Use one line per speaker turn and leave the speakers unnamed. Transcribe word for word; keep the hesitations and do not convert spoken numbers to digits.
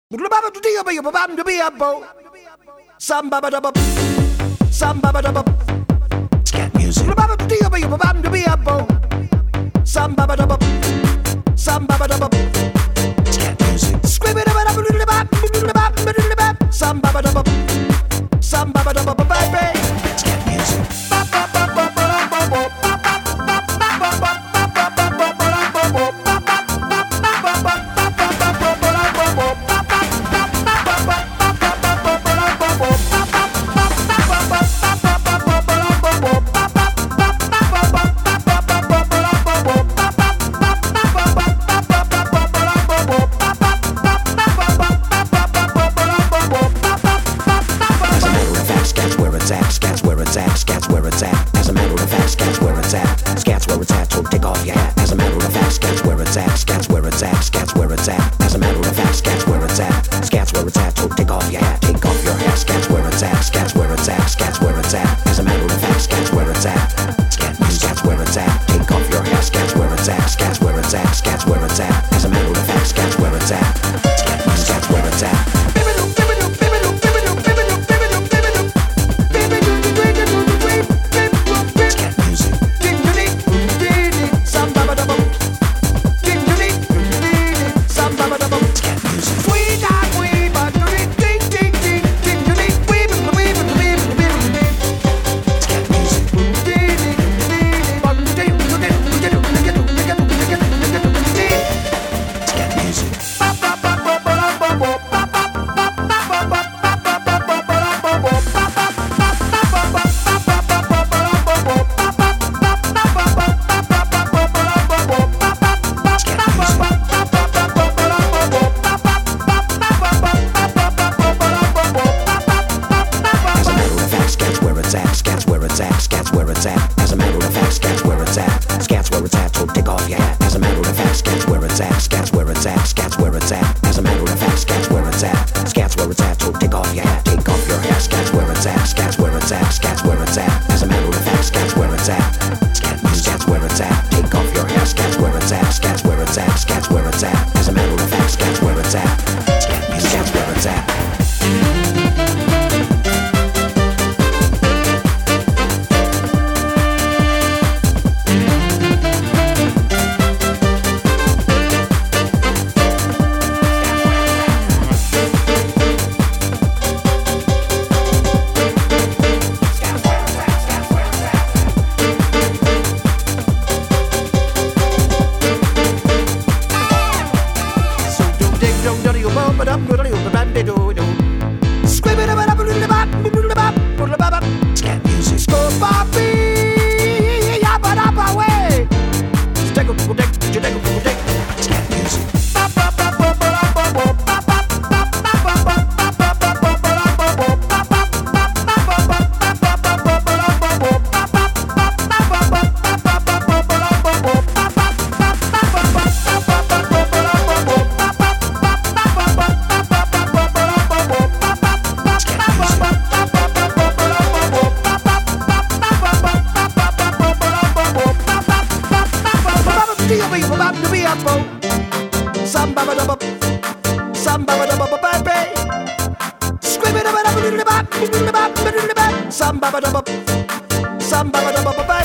Scat music. Scat music. Scat music. Scats where it's at, scats where it's at. As a matter of fact, scats where it's at. Scats where it's at, so take off your hat. As a matter of fact, scats where it's at, scats where it's at, scats where it's at. As a matter of fact, scats where it's at. Scats where it's at, so take off your hat. Take off your hat, scats where it's at, scats where it's at, scats where it's at. As a matter of fact, scats where it's at. Scat music, scats where it's at. Take off your hat, scats where it's at, scats where it's at, scats where it's at. As a matter of fact, scats where it's at. Scat music, scats where it's at. Scats where it's at, scats where it's at. As a matter of fact, scats where it's at. Scats where it's at, so take off your hat. As a matter of fact, scats where it's at, scats where it's at, scats where it's at. As a matter of fact, scats where it's at. Scats where it's at, so take off your hat. Take off your hat, scats where it's at, scats where it's at, scats where it's at. As a matter of fact, scats where it's at. Scat music, scats where it's at. Take off your hat, scats where it's at, scats where it's at, scats where it's at. As a matter of fact, scats where it's at. Scat music, scats where it's at. Scat music. Scat music. Samba ba da ba, samba ba da ba,